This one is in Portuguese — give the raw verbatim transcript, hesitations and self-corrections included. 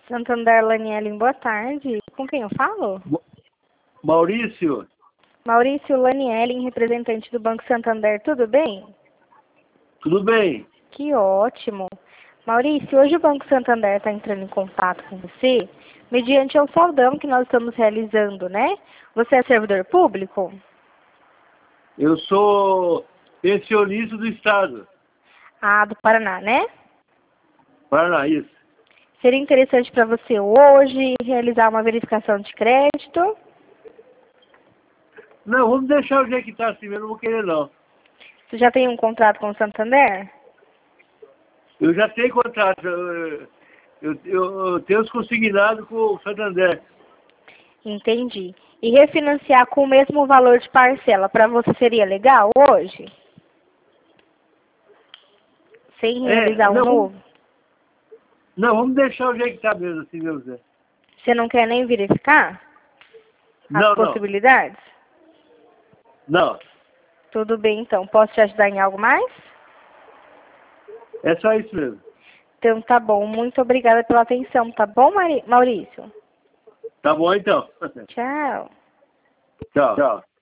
Santander Lanielen, boa tarde. Com quem eu falo? Maurício. Maurício Lanielen, representante do Banco Santander, tudo bem? Tudo bem? Que ótimo. Maurício, hoje o Banco Santander está entrando em contato com você, mediante ao saldão que nós estamos realizando, né? Você é servidor público? Eu sou pensionista do Estado. Ah, do Paraná, né? Paraná, isso. Seria interessante para você hoje realizar uma verificação de crédito? Não, vamos deixar o jeito que está assim, eu não vou querer não. Você já tem um contrato com o Santander? Eu já tenho contrato, eu, eu, eu, eu tenho os consignados com o Santander. Entendi. E refinanciar com o mesmo valor de parcela, para você seria legal hoje? Sem realizar É, um não, novo? Não, vamos deixar o jeito que está mesmo, assim, meu Zé. Você não quer nem verificar as Não, não, possibilidades? não. Tudo bem, então. Posso te ajudar em algo mais? É só isso mesmo. Então, tá bom. Muito obrigada pela atenção, tá bom, Mari- Maurício? Tá bom, então. Tchau. Tchau. Tchau.